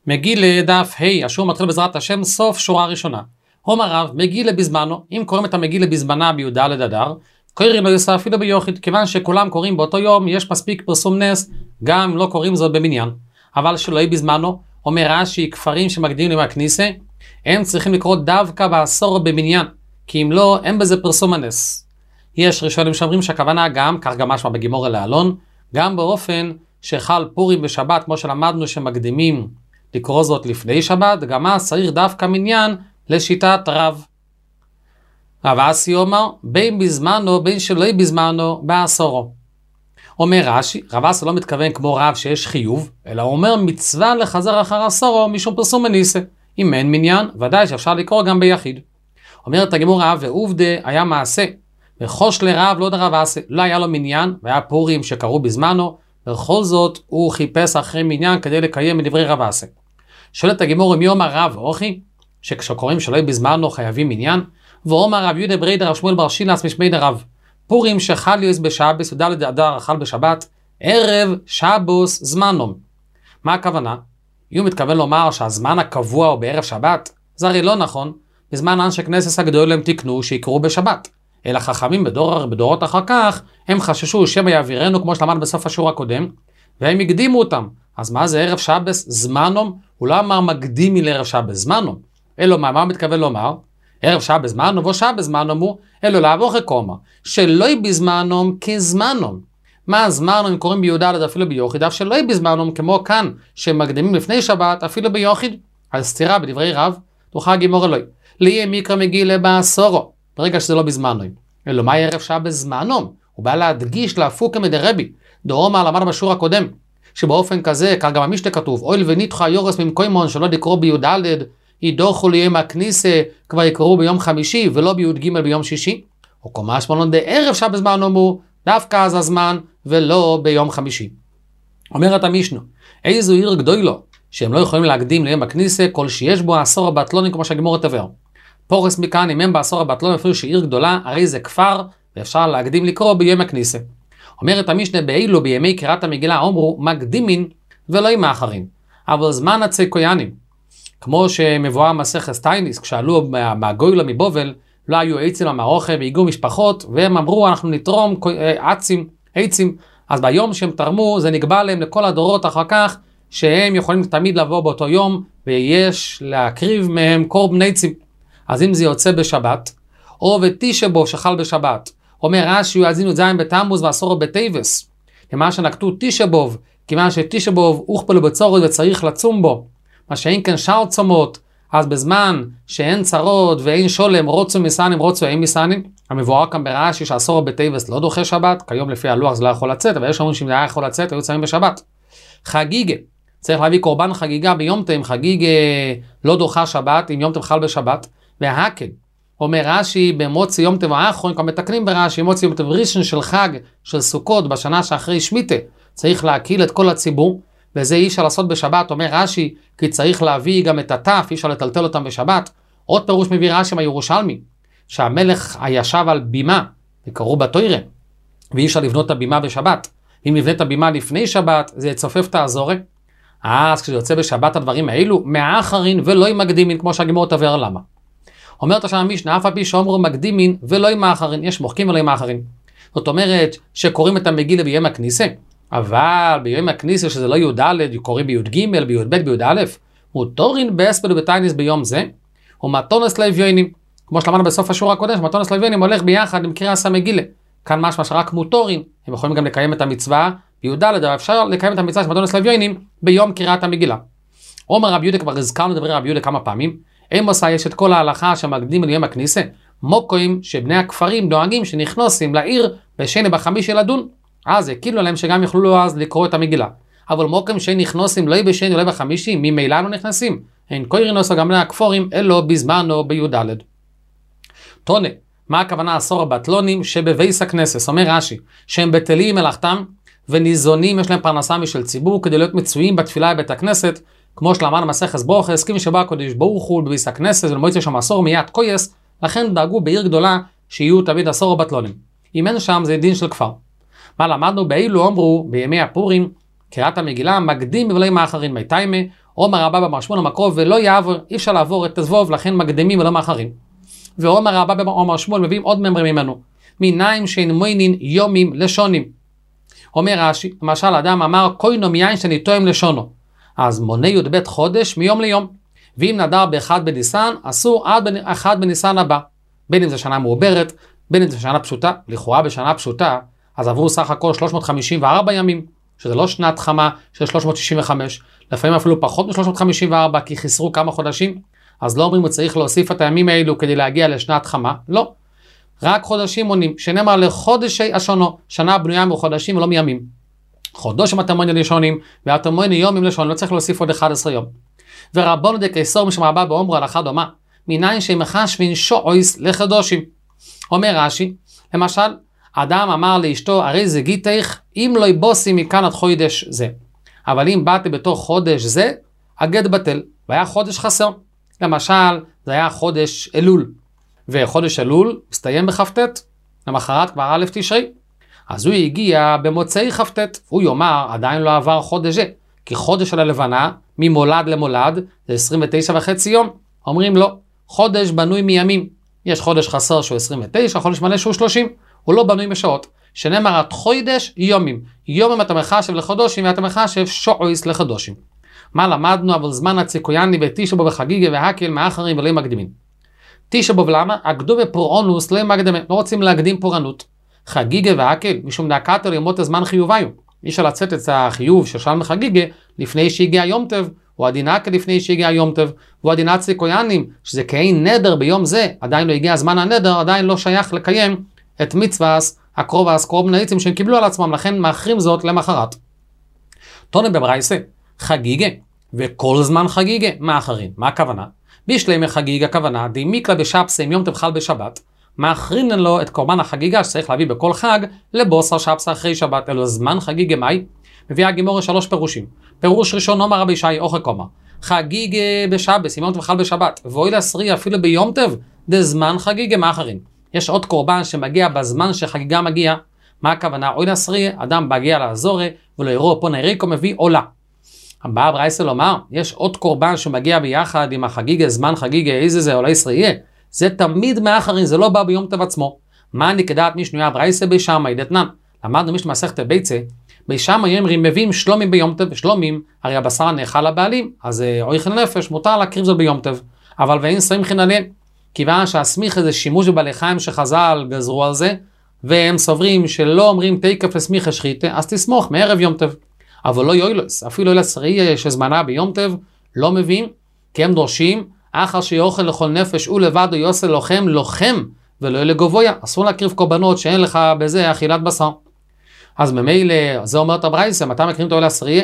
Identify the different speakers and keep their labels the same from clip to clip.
Speaker 1: מגילה דף ה' השיעור מתחיל בעזרת השם סוף שורה ראשונה. אומר רב, מגילה בזמנו, אם קוראים את המגילה בזמנה בי"ד אדר, קוראים לא יוסף אפילו ביוחיד, כיוון שכולם קוראים באותו יום, יש מספיק פרסום נס, גם אם לא קוראים זאת במניין. אבל שלא יהיה בזמנו, אומר רש"י, כפרים שמקדימים ליום הכניסה, הם צריכים לקרוא דווקא בעשור במניין, כי אם לא, אין בזה פרסום הנס. יש ראשונים שאומרים שהכוונה גם, כך גם משמע בגימור לאלון, גם באופן שחל פורים בשבת, כמו שלמדנו שמקדימים לקרוא זאת לפני שבת, גם אז צריך דווקא מניין לשיטת רב. רב אסי אומר, בין בזמנו, בין שלא יהיה בזמנו, בעשורו. אומר רש"י, רב אסי לא מתכוון כמו רב שיש חיוב, אלא הוא אומר מצווה לחזר אחר עשורו משום פרסום מניסה. אם אין מניין, ודאי שאפשר לקרוא גם ביחיד. אומרת הגמור רב, ועובדה היה מעשה, וחוש לרב לא דרב אסי, לא היה לו מניין, והיה פורים שקראו בזמנו, ובכל זאת הוא חיפש אחרי מניין כדי לקיים מדברי רב אסי. שואלת הגמור, מי אומר רב אוכי, שכשקוראים שלא יהיה בזמנו חייבים מניין, ואומר רב יהודה בריידר רב שמואל בר שילס משמי דרב, פורים שחל יוס בשבס וד' אדר אכל בשבת, ערב שבוס זמנום. מה הכוונה? אם הוא מתכוון לומר שהזמן הקבוע הוא בערב שבת, זה הרי לא נכון, בזמן אנשי כנסת הגדול הם תקנו שיקראו בשבת. אלא חכמים בדורות אחר כך, הם חששו שמא יעבירנו כמו שלמד בסוף השיעור הקודם, והם הקדימו אותם. אז מה זה ערב שבס זמנום? הוא לא אמר מקדימי לערב שבס זמנום. אלא מה הוא מתכוון לומר? ערב שבס זמנום ושבס זמנום הוא, אלא להבוך הקומה, שלא יהיה בזמנום כזמנום. מה זמנום אם קוראים בי"ד אפילו ביוחיד, אף שלא יהיה בזמנום כמו כאן, שמקדימים לפני שבת אפילו ביוחיד. על סתירה בדברי רב, תוכל הגמור אלוהי. ליהיה מקרא מגילה בעשורו, ברגע שזה לא בזמנום. אלא מה ערב שבס זמנום? הוא בא להדגיש להפוקה מדרבי. דורמה למד בשיעור הקודם, שבאופן כזה, כך גם המשנה כתוב, אויל וניתחה יורס ממקוימון שלא דקרו בי"ד, ידוחו ליום הכניסה, כבר יקראו ביום חמישי, ולא בי"ג ביום שישי. או קומה שמונה דערב שבס זמנום הוא, דווקא אז הזמן, ולא ביום חמישי. אומרת המשנה, איזו עיר גדולו, שהם לא יכולים להקדים ליום הכניסה, כל שיש בו עשור הבטלונים, כמו שהגמור תבהר. פורס מכאן, אם הם בעשור הבטלונים, אפילו שעיר גדולה, הרי זה כפר, ואפשר להקדים לקרוא ביום הכניסה. אומרת המשנה, באילו בימי קריאת המגילה אומרו מקדימין ולא עם האחרים. אבל זמן הצקויאנים, כמו שמבואר מסכת טייניס, כשעלו מהגוילה מבובל, לא היו עצים המערוכה והגיעו משפחות, והם אמרו אנחנו נתרום עצים. אז ביום שהם תרמו זה נקבע להם לכל הדורות אחר כך, שהם יכולים תמיד לבוא באותו יום, ויש להקריב מהם קורבן עצים. אז אם זה יוצא בשבת, או ותשבוב שחל בשבת, אומר רש"י יאזינו זין בתמוז ועשור בטייבס, כמה שנקטו תשבוב, כיוון שתשבוב הוכפלו בצורת וצריך לצום בו, מה שאין כן שאר צומות, אז בזמן שאין צרות ואין שולם, רוצו מסנים, רוצו אין מסנים, המבואר כאן ברש"י שעשור בטייבס לא דוחה שבת, כיום לפי הלוח זה לא יכול לצאת, אבל יש אומרים שאם זה היה יכול לצאת, היו צמים בשבת. חגיגה, צריך להביא קורבן חגיגה ביום תם, חגיגה לא דוחה שבת, אם יום תם חל בשבת, והקל. אומר רש"י, במוצא יום טוב האחרון, כבר מתקנים ברש"י, מוצא יום טוב ראשון של חג, של סוכות, בשנה שאחרי שמיטה, צריך להקיל את כל הציבור, וזה אי אפשר לעשות בשבת, אומר רש"י, כי צריך להביא גם את הטף, אי אפשר לטלטל אותם בשבת. עוד פירוש מביא רש"י מהירושלמי, שהמלך הישב על בימה, וקראו בתוירה, ואי אפשר לבנות את הבימה בשבת. אם נבנה את הבימה לפני שבת, זה יצופף את האזורי. אז כשזה יוצא בשבת הדברים האלו, מהאחרין ולא עם מקדימין, כמו שהגמור תבהר למה. אומרת שם המשנה, אף על פי שאומרו מקדימין ולא עם האחרין, יש מוחקים ולא עם האחרין. זאת אומרת שקוראים את המגילה ביום הכניסה, אבל ביום הכניסה שזה לא י"ד, קוראים בי"ג, בי"ב, בי"א, מותורין באספד ובטייניס ביום זה, ומתונס לאביונים, כמו שלמדנו בסוף השיעור הקודם, שמתונס לאביונים הולך ביחד עם קריאת המגילה. כאן משמע שרק מותורין, הם יכולים גם לקיים את המצווה בי"ד, אבל אפשר לקיים את המצווה של מתונס לאביונים ביום קריאת המגילה. אומר רב יהודה, כבר הזכרנו לדברי רב יהודה כמה פעמים, עמוסה יש את כל ההלכה שמקדים ליום הכניסה, מוקוים שבני הכפרים דואגים שנכנסים לעיר בשני בחמישי לדון, אז הקילו להם שגם יוכלו אז לקרוא את המגילה. אבל מוקוים שנכנסים לא בשני ולא בחמישי, ממילא לא נכנסים, אין קוירינוס גם להכפורים אלו בזמנו בי"ד. תונה, מה הכוונה עשור הבטלונים שבבייס הכנסס? אומר רש"י, שהם בטלים מלאכתם וניזונים, יש להם פרנסה משל ציבור כדי להיות מצויים בתפילה בבית הכנסת, כמו שלמדנו מסכת ברוכס, הסכים שבא הקדוש ברוך הוא בביס הכנסת ולמועצת שם עשור מיד קויס, לכן דאגו בעיר גדולה שיהיו תמיד עשור הבטלונים. אם אין שם זה דין של כפר. מה למדנו? באילו אמרו בימי הפורים, קריאת המגילה מקדים ולא עם האחרים, מי תיימה, אומר רבא במרשמון המקרוב, ולא יעבור, אי אפשר לעבור את הזבוב, לכן מקדמים ולא מאחרים. ואומר רבא במרשמון, מביאים עוד ממרים ממנו, מיניים שאין מוינין יומים לשונים. אומר רש"י, למשל אדם אמר, קוינו מיין שאני תואם לשונו. אז מונה י"ב חודש מיום ליום. ואם נדר באחד בניסן, אסור עד אחד בניסן הבא. בין אם זה שנה מעוברת, בין אם זה שנה פשוטה, לכאורה בשנה פשוטה, אז עברו סך הכל 354 ימים, שזה לא שנת חמה של 365, לפעמים אפילו פחות מ-354, כי חיסרו כמה חודשים, אז לא אומרים הוא צריך להוסיף את הימים האלו כדי להגיע לשנת חמה, לא. רק חודשים מונים, שנאמר לחודשי השונו, שנה בנויה מחודשים ולא מימים. חודשים אתם מונים לשונים, ואתם מונים יומים לשונים, לא צריך להוסיף עוד 11 יום. ורבונו דקייסור משם רבה באומרו הלכה דומה, מניין שמחשבין שועויס לחדושים. אומר רש"י, למשל, אדם אמר לאשתו, הרי זה גיתך, אם לא יבוסי מכאן עד חודש זה. אבל אם באתי בתוך חודש זה, הגט בטל, והיה חודש חסר. למשל, זה היה חודש אלול, וחודש אלול מסתיים בכ"ט, למחרת כבר א' תשרי. אז הוא הגיע במוצאי כ"ט, הוא יאמר, עדיין לא עבר חודש זה, כי חודש של הלבנה, ממולד למולד, זה 29.5 יום. אומרים לו, חודש בנוי מימים. יש חודש חסר שהוא 29, חודש מלא שהוא 30. הוא לא בנוי משעות. שנאמר, את חודש יומים. יומים אתה מחשב לחודשים, ואתה מחשב שועויס לחודשים. מה למדנו? אבל זמן הציקויני בתשע בו וחגיגה והקל מאחרים ולא מקדימים. תשע בו למה? הקדום בפורעונוס לא מקדמים. לא רוצים להקדים פורענות. חגיגה והקל, משום דקתו לימות הזמן חיוביו. אי אפשר לצאת את החיוב של שלם חגיגה לפני שהגיע יום טוב, או הדינקה לפני שהגיע יום טוב, או הדינת ציקוינים, שזה כאין נדר ביום זה, עדיין לא הגיע הזמן הנדר, עדיין לא שייך לקיים את מצווס הקרובס קרוב נעיצים שהם קיבלו על עצמם, לכן מאחרים זאת למחרת. תונה בברייסה, חגיגה, וכל זמן חגיגה, מאחרים. מה הכוונה? בשלמי חגיגה הכוונה, די מיקלה בשבסה עם יום טוב חל בשבת, מאחרים לו את קורבן החגיגה שצריך להביא בכל חג לבוסר שבסה אחרי שבת, אלו זמן חגיגה מאי? מביאה הגימורה 3 פירושים. פירוש ראשון, אומר רבי ישי אוכל קומא, חגיגה בשבס, עם יום טוב חל בשבת, ואוי לעשרי אפילו ביום טוב, דה זמן חגיגה מאחרים. יש עוד קורבן שמגיע בזמן שחגיגה מגיע. מה הכוונה? אוי לעשרי, אדם מגיע לעזורה, ולא יראו פה נריקו מביא עולה. הבא ברייסה לומר, יש עוד קורבן שמגיע ביחד עם החגיגה, זמן חגיגה, איזה זה עולה עשרי, זה תמיד מאחרים, זה לא בא ביום טוב עצמו. מה נקדעת משנויה ברייסה בישמאי דתנן? למדנו מישהו מסכת ביצה, בישמאי אומרים מביאים שלומים ביום טוב, ושלומים, הרי הבשר נאכל לבעלים, אז אוכל נפש, מותר להקריב זאת ביום טוב, אבל ואין סמיכין עליהם, כיוון שהסמיך זה שימוש בבעלי חיים שחז"ל גזרו על זה, והם סוברים שלא אומרים תקף לסמיך השחיתה, אז תסמוך מערב יום טוב. אבל לא יוילוס, אפילו אלה שרי שזמנה ביום טוב, לא מביאים, כי הם דורשים, אחר שיוכל לכל נפש ולבד או יוסל לוחם, ולא לגבויה, אסור להקריב קורבנות שאין לך בזה אכילת בשר. אז ממילא, זה אומר את הברייסה, מתי מקריבים את האוהל העשירי?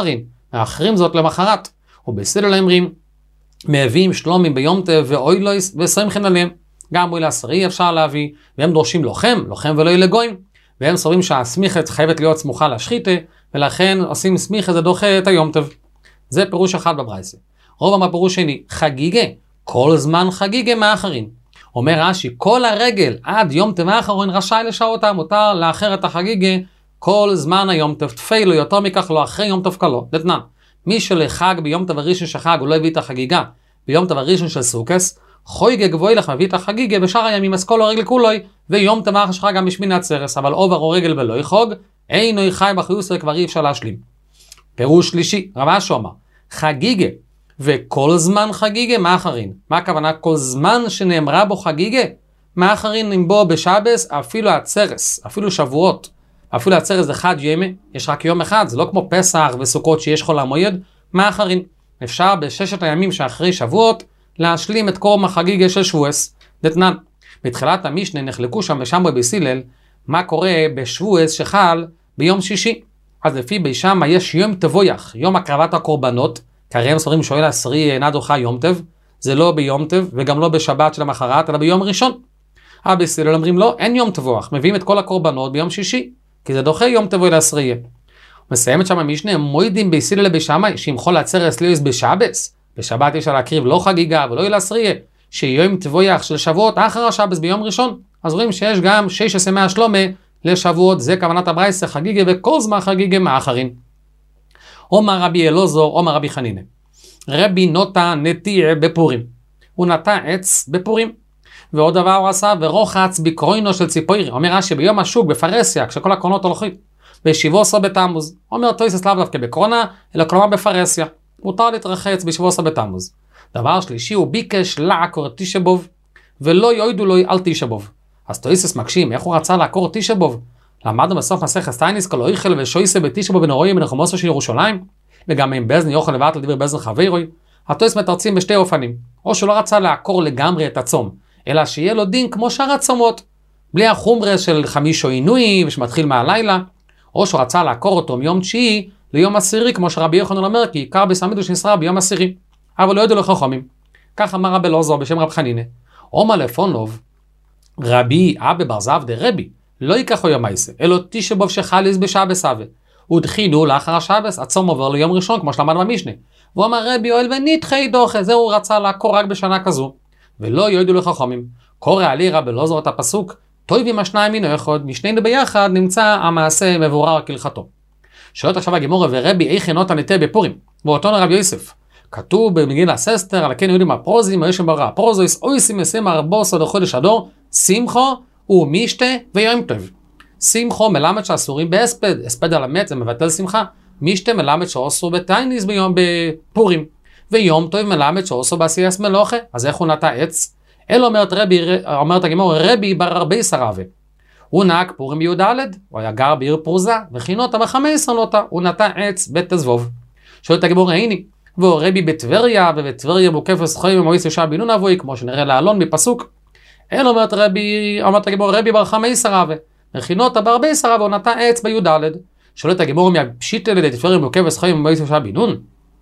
Speaker 1: מאחרים זאת למחרת. ובסדר אומרים, מביאים שלומים ביום טוב ואוילויס וסמכין עליהם. גם אוהל העשירי אפשר להביא, והם דורשים לוחם ולא לגויים, והם סוברים שהסמיכת חייבת להיות סמוכה לשחיתה, ולכן עושים סמיכה זה דוחה את היום טוב. זה פירוש אחד בברייסה. רוב הפירוש שני, חגיגה, כל זמן חגיגה מאחרים. אומר רש"י, כל הרגל עד יום טוב האחרון רשאי לשעותה, מותר לאחר את החגיגה כל זמן היום טוב, תפילו יותר מכך לא אחרי יום טוב כלו. דתנן, מי שלחג ביום טוב הראשון שחג הוא לא הביא את החגיגה, ביום טוב הראשון של סוכס, חויגה גבוהי לך מביא את החגיגה בשאר הימים, אז כל הרגל כולוי, ויום טוב האחר שחג גם משמיני עצרס, אבל עובר או רגל ולא יחוג, אינו יחי בחיוסר כבר אי אפשר להשלים. פירוש שלישי, רב אשו אמר, חגיגה, וכל זמן חגיגה מאחרין. מה הכוונה? כל זמן שנאמרה בו חגיגה, מאחרין עם בו בשבס, אפילו עצרס, אפילו שבועות, אפילו עצרס זה חד ימי, יש רק יום אחד, זה לא כמו פסח וסוכות שיש חול המועד, מאחרין. אפשר בששת הימים שאחרי שבועות, להשלים את קורם החגיגה של שבועס. דתנן, בתחילת המשנה נחלקו שם ושם בסילל, מה קורה בשבועס שחל ביום שישי. אז לפי בישמה יש יום תבויח, יום הקרבת הקורבנות, כי הם סוברים שואל העשירי אינה דוחה יום טוב, זה לא ביום טוב וגם לא בשבת של המחרת, אלא ביום ראשון. בסילל אומרים לא, אין יום תבויח, מביאים את כל הקורבנות ביום שישי, כי זה דוחה יום תבוי לעשירי. מסיימת שם המשנה, מוידים בסילל לבישמה, שאם חול עצרס ליוס בשבס, בשבת יש להקריב לא חגיגה ולא לעשירי, שיום תבויח של שבועות אחר השבס ביום ראשון, אז רואים שיש גם 16 מהשלומה לשבועות, זה כוונת הברייסה חגיגה וכל זמן חגיגה מאחרים. אומר רבי אלעזר, אומר רבי חנינא, רבי נוטה נטיה בפורים. הוא נטע עץ בפורים. ועוד דבר הוא עשה, ורוחץ בקרוינו של ציפורי. אומר רש"י, ביום השוק בפרסיה, כשכל הקרונות הולכים, ב17 בתמוז. אומר תוספות לאו דווקא בקרונה, אלא כלומר בפרסיה. מותר להתרחץ ב17 בתמוז. דבר שלישי, הוא ביקש לעקור תשעה באב, ולא יועידו לו על תשעה באב. אז תוספות מקשים, איך הוא רצה לעקור תשעה באב? למדנו בסוף מסכת סטייניס, כל אויכל ושויסה בתשעה באב בנורויים בנחומוסו של ירושלים, וגם עם בזני יוכל לבט לדבר בזן חברוי. התוספות מתרצים בשתי אופנים. או שלא רצה לעקור לגמרי את הצום, אלא שיהיה לו דין כמו שאר הצומות, בלי החומרה של 5 עינויים שמתחיל מהלילה, או שהוא רצה לעקור אותו מיום 9 ליום 10, כמו שרבי יוחנן אומר, כי עיקר בסמידוש נסרה ביום 10, אבל לא ידעו לחכמים. כך אמר רבי אלעזר בשם רב חנינא, עומר לפונוב, רבי אבא בר זבדי רבי, לא ייקח יום מייסה, אלא תשעה באב שחליס בשבס אבה, ודחינו לאחר השבס, הצום עובר ליום ראשון, כמו שלמדנו במשנה. והוא אמר רבי יואל ונדחי דוחה, זה הוא רצה לעקור רק בשנה כזו, ולא יועידו לחכמים. קורא עלי רבי אלעזר את הפסוק, טובים השניים מן אחד, משנינו ביחד נמצא המעשה מבורר כהלכתו. שואלת עכשיו הגמרא, ורבי איך נוטה נטיה בפורים, ואותו רבי יוסף. כתוב במגילת אסתר, על כן יהודים הפרוזים, וישם ברא הפרוזויס, אויסים ישים 14 לחודש אדור, שמחו ומשתה ויום טוב. שמחו מלמד שאסורים בהספד, הספד על המת זה מבטל שמחה. משתה מלמד שאוסור בתייניס ביום בפורים, ויום טוב מלמד שאוסור בעשייס מלוכה. אז איך הוא נטע עץ? אלא אומרת הגמרא, רבי בר הרבה שרבה. הוא נהג פורים בי"ד, הוא היה גר בעיר פרוזה, וכינותה ב15 נוטה, הוא נטע עץ בתזבוב. שואלת הגמרא, הנה, והוא רבי בטבריה, ובטבריה מוקף וסחויים ומועיס ישע בינון אבוי, כמו שנראה לעלון מפסוק. אלא אומרת הגמרא, רבי בר 15 רבה, וכינותה בהרבה שרבה, הוא נטע עץ בי"ד. שואלת הגמרא, מהפשיטה לטבריה מוקף וסחויים ומועיס ישע בינון?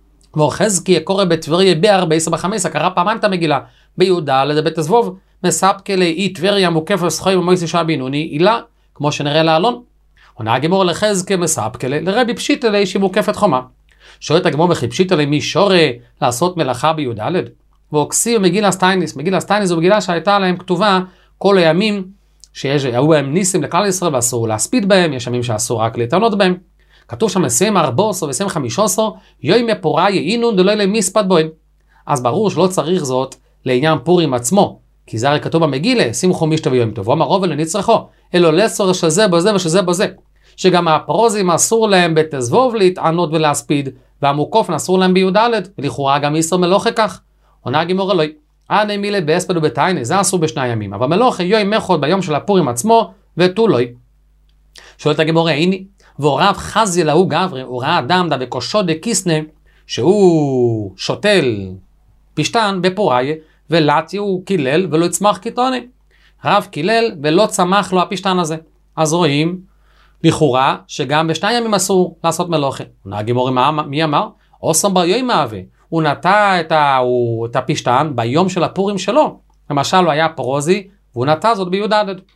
Speaker 1: וחזקי קורא בטבריה ב14 ב15, קרא פעמיים את המגילה, בי"ד בתזבוב, מספקה לאי טבריה מוקף וסחויים ומועיס ישע בינוני, אילה, כמו שנראה לעלון. עונה הגמרא לחזקה מספקה לרבי פשיטה לאי שמוקפת חומה. שואלת הגמרא וכי פשיטה למי שורה לעשות מלאכה בי"ד? ואוקסי מגילה סטייניס, מגילה סטייניס זו מגילה שהייתה להם כתובה כל הימים שהיו בהם ניסים לכלל ישראל ואסור להספיד בהם, יש ימים שאסור רק להתענות בהם. כתוב שם 24 ו-15 יום פוריה אינון דלא למספד בוהם. אז ברור שלא צריך זאת לעניין פורים עצמו, כי זה הרי כתוב במגילה, שמחו משתה ויום טוב, ואומר רוב לנצרכו, אלא לצורך שזה בזה ושזה בזה. שגם הפרוזים אסור להם בתזבוב להתענות ולהספיד, והמוקופן אסור להם בי"ד, ולכאורה גם איסר מלוכה כך. עונה הגמרא אלוהי, אנא מילי בהספד ובתיינה, זה אסור בשני ימים, אבל מלוכה יום אחד ביום של הפורים עצמו, ותו לוי. שואלת הגמרא, הנה, והוריו חזי להוא גברי, הוא ראה אדם דה בקושו דה קיסנה, שהוא שותל פשטן בפוריה, ולטי הוא קילל ולא יצמח קיטוני. רב קילל ולא צמח לו הפשטן הזה. אז רואים, לכאורה, שגם בשני ימים אסור לעשות מלוכה. הגמרא מי אמר? אוסם בר יום מהווה. הוא נטע את הפשטן ביום של הפורים שלו. למשל, הוא היה פרוזי, והוא נטע זאת בי"ד.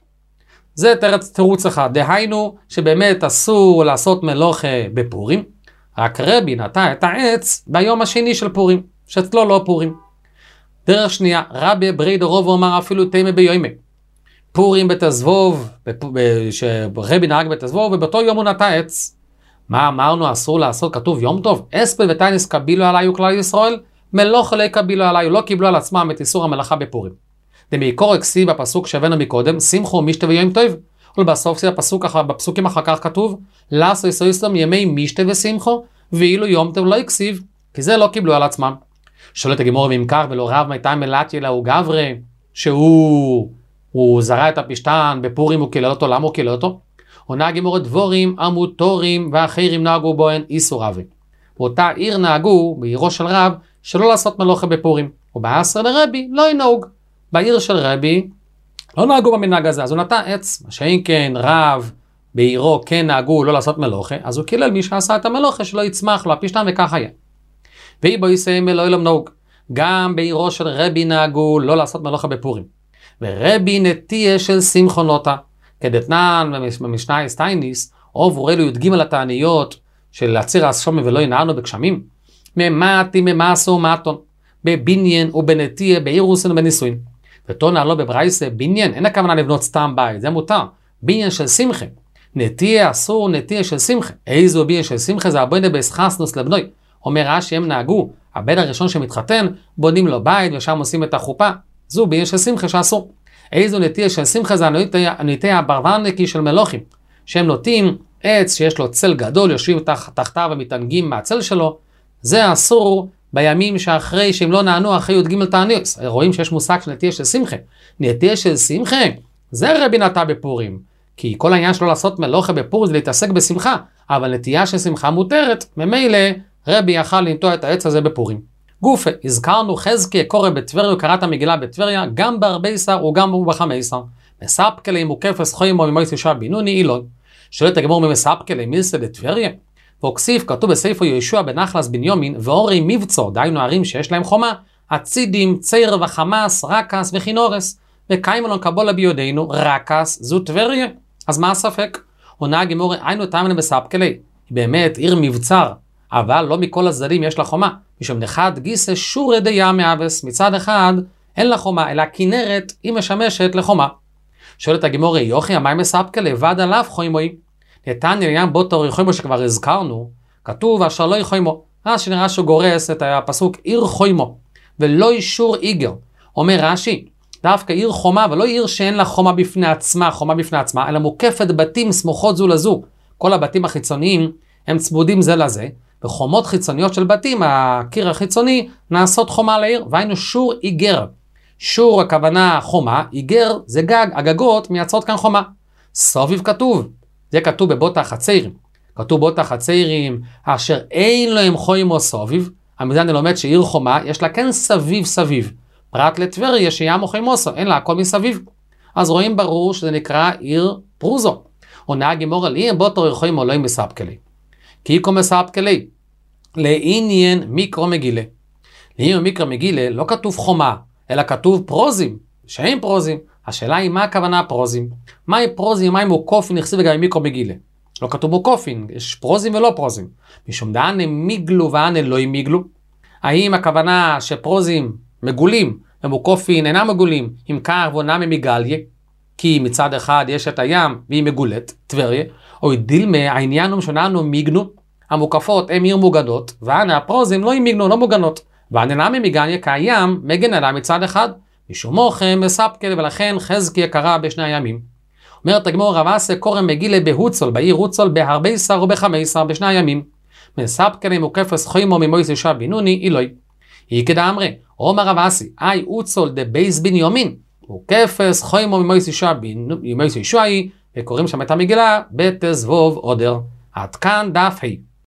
Speaker 1: זה תירוץ אחד. דהיינו שבאמת אסור לעשות מלוכה בפורים, רק רבי נטע את העץ ביום השני של פורים, שאצלו לא פורים. דרך שנייה, רבי ברי דרוב אומר אפילו תימה ביומי. פורים בתזבוב, שרבי נהג בתזבוב, ובאותו יום הוא נטע עץ. מה אמרנו אסור לעשות? כתוב יום טוב. אספד ותייניס קבילו עליו כלל ישראל, מלוכה לא קבילו עליו, לא קיבלו על עצמם את איסור המלאכה בפורים. דמעיקור הכסיב בפסוק שהבאנו מקודם, שמחו משתה ויום טוב, ולבסוף בפסוקים אחר כך כתוב, לעשו יסויסום ימי משתה ושמחו, ואילו יום טוב לא הכסיב, כי זה לא קיבלו על עצמם. שואלת הגמרא ואם כך ולא רב מתי מלטיה להוא גברי, שהוא זרע את הפשטן בפורים הוא קילל אותו, למה הוא קילל אותו? עונה הגמרא דבורים, עמותורים ואחרים נהגו בוהן איסור רבי. באותה עיר נהגו, בעירו של רב, שלא לעשות מלוכה בפורים, ובעשר לרבי לא ינהוג. בעיר של רבי לא נהגו במנהג הזה, אז הוא נטע עץ, מה שאין כן רב בעירו כן נהגו לא לעשות מלוכה, אז הוא קילל מי שעשה את המלוכה שלא יצמח לו הפשטן וכך היה. ואי בו יסיים אלוהי לא נהוג, גם בעירו של רבי נהגו לא לעשות מלוכה בפורים. ורבי נטיה של שמחו נוטה, כדתנן במשנה סטייניס, או ורלו י"ג התעניות של הציר השומי ולא ינענו בגשמים, ממתי ממסו ומתון, בבניין ובנטיה באירוסין ובנישואין. ותונה לא בברייסה, בניין, אין הכוונה לבנות סתם בית, זה מותר, בניין של שמחה. נטיה אסור, נטיה של שמחה. איזו בניין של שמחה זה הבוינה בסחסנוס לבנוי. אומר רש"י הם נהגו, הבן הראשון שמתחתן, בונים לו בית ושם עושים את החופה. זו בעיר של שמחה שאסור. איזו נטייה של שמחה זה הנטייה הברברנקי של מלוכים, שהם נוטים עץ שיש לו צל גדול, יושבים תחתיו ומתענגים מהצל שלו. זה אסור בימים שאחרי שהם לא נענו אחרי י"ג תענית. רואים שיש מושג של נטייה של שמחה. נטייה של שמחה זה רבי נטע בפורים, כי כל העניין שלו לעשות מלוכה בפורים זה להתעסק בשמחה, אבל נטייה של שמחה מותרת. ממילא רבי יכל לנטוע את העץ הזה בפורים. גופה, הזכרנו חזקיה קורא בטבריה, קראת המגילה בטבריה, גם ב14 וגם ב15. מספקלי מוקפס חוימו ממויס ישוע בינוני אילון. שואלת הגמור ממספקלי מילסה לטבריה. ואוקסיף, כתוב בספר יהושע בנחלס בנימין, ואורי מבצור, דהיינו ערים שיש להם חומה, הצידים, ציר וחמאס, רקס וכינורס, וקיימלון קבולה ביודענו, רקס זו טבריה. אז מה הספק? עונה הגמור, היינו תאמין בספקלי, היא באמת עיר מבצר, אבל לא מכל הצדדים יש לה חומה, משום נחד גיסא שורי דיה מאבס, מצד אחד אין לה חומה, אלא כנרת היא משמשת לחומה. שואלת הגמור, יוכי, המים מספקלי, ועד עליו חוימוי. נתן לעניין בוטור חוימו שכבר הזכרנו, כתוב אשר לא חוימו, אז שנראה שהוא גורס את הפסוק עיר חוימו, ולא אישור איגר. אומר רש"י, דווקא עיר חומה, ולא עיר שאין לה חומה בפני עצמה, אלא מוקפת בתים סמוכות זו לזו. כל הבתים החיצוניים הם צמודים זה לזה, וחומות חיצוניות של בתים, הקיר החיצוני, נעשות חומה לעיר, והיינו שור איגר. שור הכוונה חומה, איגר זה גג, הגגות מייצרות כאן חומה. סוביב כתוב, זה כתוב בבוט החציירים. כתוב בוט החציירים, אשר אין להם חוימו סוביב, המזה אני לומד שעיר חומה, יש לה כן סביב. פרט לטבריה שים חוימוסו, אין לה הכל מסביב. אז רואים ברור שזה נקרא עיר פרוזו. עונה הגמור על עיר בוטור חוימו לא מספקלי. כי איקו מספקלי, לעניין מיקרו מגילה. לעניין מיקרו מגילה לא כתוב חומה, אלא כתוב פרוזים, שאין פרוזים. השאלה היא מה הכוונה פרוזים? מהי פרוזים, מהי מוקופין, נכסיב וגם מיקרו מגילה. לא כתוב מוקופין, יש פרוזים ולא פרוזים. משום דענה מיגלו וענה לא מיגלו. האם הכוונה שפרוזים מגולים ומוקופין אינם מגולים, אם כך ועונה ממיגליה, כי מצד אחד יש את הים והיא מגולת, טבריה, או דילמה, העניין הוא שנענו מיגנו, המוקפות הם עיר מוגנות, וענה הפרוזים לא מיגנו, לא מוגנות, וענה ממיגליה כהים מגן עליה מצד אחד, משום מוכם מספקל, ולכן חזקיה קרה בשני הימים. אומרת הגמור רב אסי קורא מגילה בהוצול, בעיר הוצול ב14 וב15 בשני הימים. מספקל מוקפס חוימו ממויס ישוע בינוני אילוי. היא כדאמרי, אומר רב אסי, אי הוצול דה בייס בנימין, מוקפס חוימו ממויס ישוע היא, וקוראים שם את המגילה בתזבוב עודר. עד כאן דף ה'.